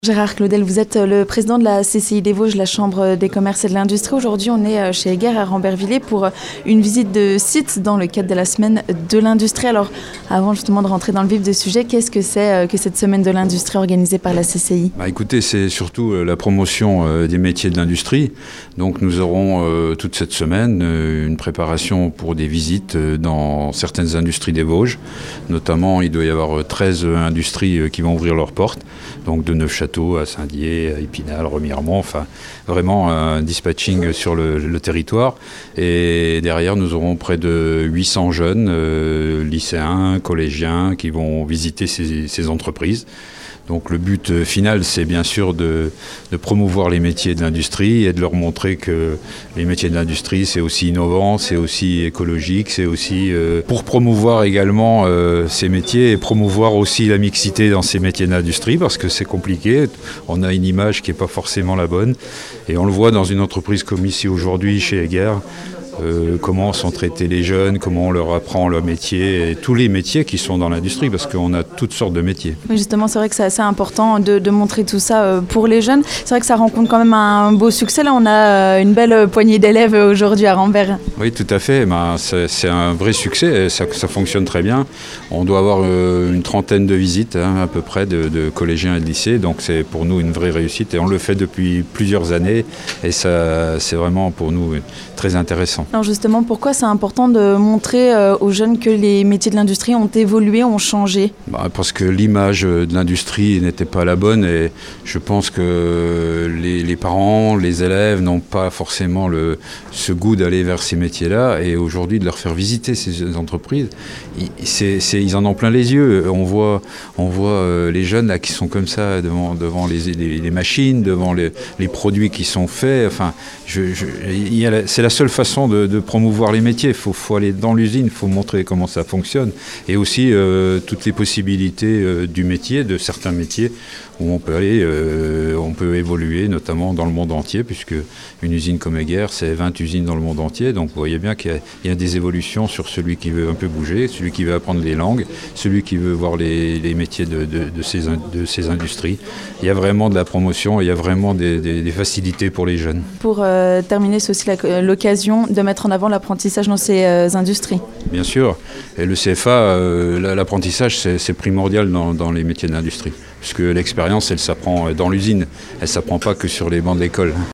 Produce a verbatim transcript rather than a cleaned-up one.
Gérard Claudel, vous êtes le président de la C C I des Vosges, la Chambre des commerces et de l'industrie. Aujourd'hui, on est chez Heger à Rambervillers pour une visite de site dans le cadre de la semaine de l'industrie. Alors, avant justement de rentrer dans le vif du sujet, qu'est-ce que c'est que cette semaine de l'industrie organisée par la C C I ? Bah écoutez, c'est surtout la promotion des métiers de l'industrie. Donc nous aurons euh, toute cette semaine euh, une préparation pour des visites dans certaines industries des Vosges. Notamment, il doit y avoir treize industries qui vont ouvrir leurs portes. Donc de Neufchâteau à Saint-Dié, à Épinal, Remiremont, enfin vraiment un dispatching sur le, le territoire. Et derrière, nous aurons près de huit cents jeunes, euh, lycéens, collégiens, qui vont visiter ces, ces entreprises. Donc le but final, c'est bien sûr de, de promouvoir les métiers de l'industrie et de leur montrer que les métiers de l'industrie, c'est aussi innovant, c'est aussi écologique, c'est aussi euh, pour promouvoir également euh, ces métiers et promouvoir aussi la mixité dans ces métiers de l'industrie parce que c'est compliqué. On a une image qui n'est pas forcément la bonne et on le voit dans une entreprise comme ici aujourd'hui chez Heger. Euh, comment sont traités les jeunes, comment on leur apprend leur métier, et tous les métiers qui sont dans l'industrie, parce qu'on a toutes sortes de métiers. Oui, justement, c'est vrai que c'est assez important de, de montrer tout ça pour les jeunes. C'est vrai que ça rencontre quand même un beau succès. Là, on a une belle poignée d'élèves aujourd'hui à Rambert. Oui, tout à fait. Ben, c'est, c'est un vrai succès, ça, ça fonctionne très bien. On doit avoir euh, une trentaine de visites, hein, à peu près, de, de collégiens et de lycées, donc c'est pour nous une vraie réussite, et on le fait depuis plusieurs années, et ça, c'est vraiment pour nous très intéressant. Alors justement, pourquoi c'est important de montrer euh, aux jeunes que les métiers de l'industrie ont évolué, ont changé ? Bah, parce que l'image de l'industrie n'était pas la bonne et je pense que les, les parents, les élèves n'ont pas forcément le, ce goût d'aller vers ces métiers-là et aujourd'hui de leur faire visiter ces entreprises, c'est, c'est, ils en ont plein les yeux. On voit, on voit euh, les jeunes là, qui sont comme ça devant, devant les, les, les machines, devant les, les produits qui sont faits. Enfin, je, je, il y a la, c'est la seule façon de, de promouvoir les métiers. Il faut, faut aller dans l'usine, il faut montrer comment ça fonctionne et aussi euh, toutes les possibilités euh, du métier, de certains métiers où on peut aller, euh, on peut évoluer notamment dans le monde entier puisque une usine comme Heger, c'est vingt usines dans le monde entier. Donc vous voyez bien qu'il y a, il y a des évolutions sur celui qui veut un peu bouger, celui qui veut apprendre les langues, celui qui veut voir les, les métiers de, de, de, ces, de ces industries. Il y a vraiment de la promotion, il y a vraiment des, des, des facilités pour les jeunes. Pour euh, terminer, c'est aussi la, l'occasion de mettre en avant l'apprentissage dans ces euh, industries. Bien sûr. Et le C F A, euh, l'apprentissage, c'est, c'est primordial dans, dans les métiers de l'industrie. Puisque l'expérience, elle s'apprend dans l'usine. Elle ne s'apprend pas que sur les bancs de l'école.